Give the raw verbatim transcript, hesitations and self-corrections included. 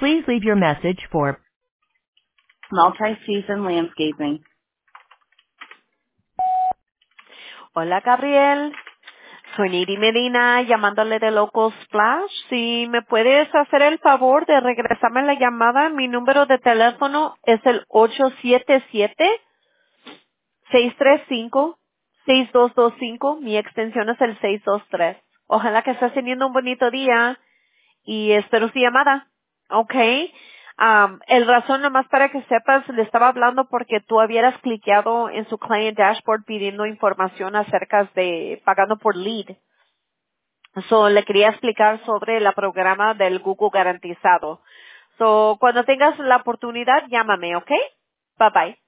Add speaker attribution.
Speaker 1: Please leave your message for
Speaker 2: Multi-season landscaping.
Speaker 3: Hola, Gabriel. Soy Niri Medina, llamándole de Local Splash. Si me puedes hacer el favor de regresarme la llamada, mi número de teléfono es el ocho siete siete, seis tres cinco, seis dos dos cinco. Mi extensión es el seis dos tres. Ojalá que estés teniendo un bonito día y espero su llamada. ¿Ok? Um, el razón nomás para que sepas, le estaba hablando porque tú habías cliqueado en su client dashboard pidiendo información acerca de pagando por lead. So, le quería explicar sobre el programa del Google garantizado. So, cuando tengas la oportunidad, llámame, ¿ok? Bye bye.